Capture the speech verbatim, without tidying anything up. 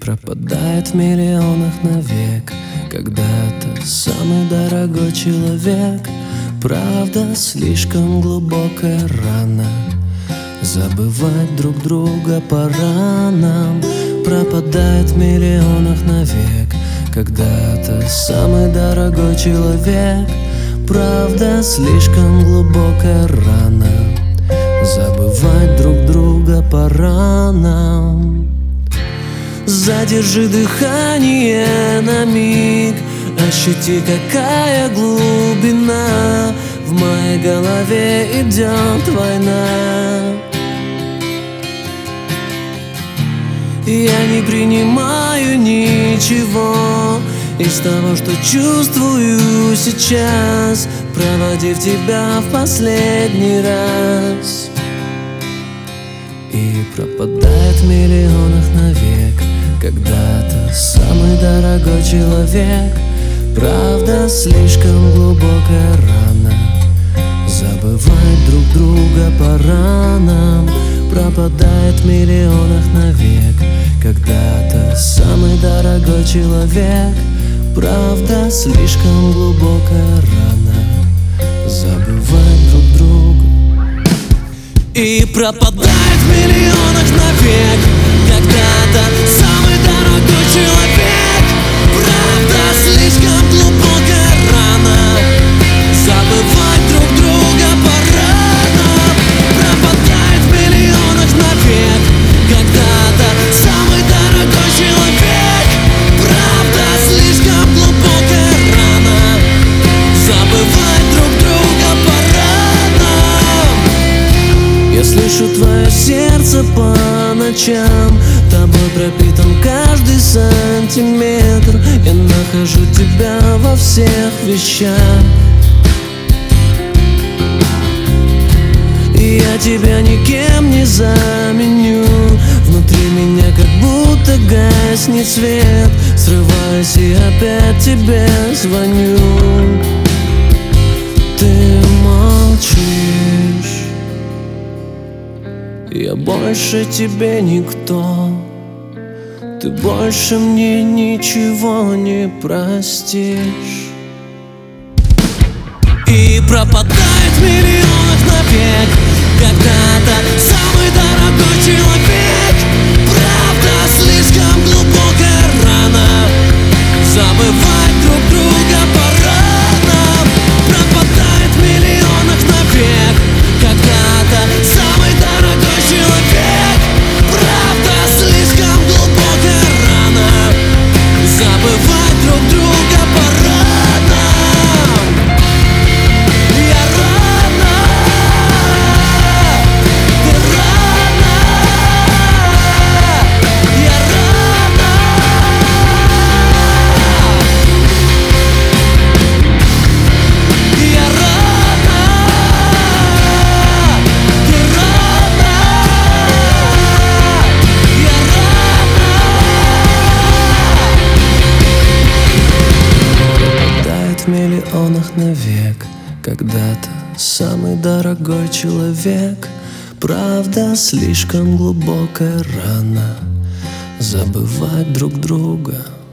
пропадает в миллионах навек. Когда-то самый дорогой человек. Правда, слишком глубокая рана. Забывать друг друга пора нам. Пропадает в миллионах навек. Когда-то самый дорогой человек. Правда, слишком глубокая рана. Забывать друг друга пора нам. Задержи дыхание на миг. Ощути, какая глубина. В моей голове идет война. Я не принимаю ничего из того, что чувствую сейчас, проводив тебя в последний раз. И пропадает в миллионах навек. Когда-то самый дорогой человек. Правда, слишком глубокая рана. Забывать друг друга пора нам. Пропадает в миллионах навек. Когда-то самый дорогой человек. Правда, слишком глубокая рана. Забывать друг друга. И пропадает в миллионах навек. Когда-то самый дорогой человек. Правда, слишком глубокая рана. Забывать друг друга пора нам. Пропадает в миллионах навек. Когда-то самый дорогой человек. Правда, слишком глубокая рана. Забывать друг друга пора нам. Я слышу твое сердце по ночам. Тобой пропитан каждый сантиметр. Я нахожу тебя во всех вещах. И я тебя никем не заменю. Внутри меня как будто гаснет свет. Срываюсь и опять тебе звоню. Ты молчишь. Я больше тебе никто. Ты больше мне ничего не простишь. И пропадает в миллионах навек. Когда-то самый дорогой человек. Правда, слишком глубокая рана. Забывать друг друга пора нам. Пропадает в миллионах навек. Когда-то самый дорогой человек. Правда, слишком глубокая рана. Забывать друг друга пора нам. Я рано, ты рано, я рано, я рано, ты рано, я рано. Пропадает в миллионах навек. Когда-то самый дорогой человек. Правда, слишком глубокая рана. Забывать друг друга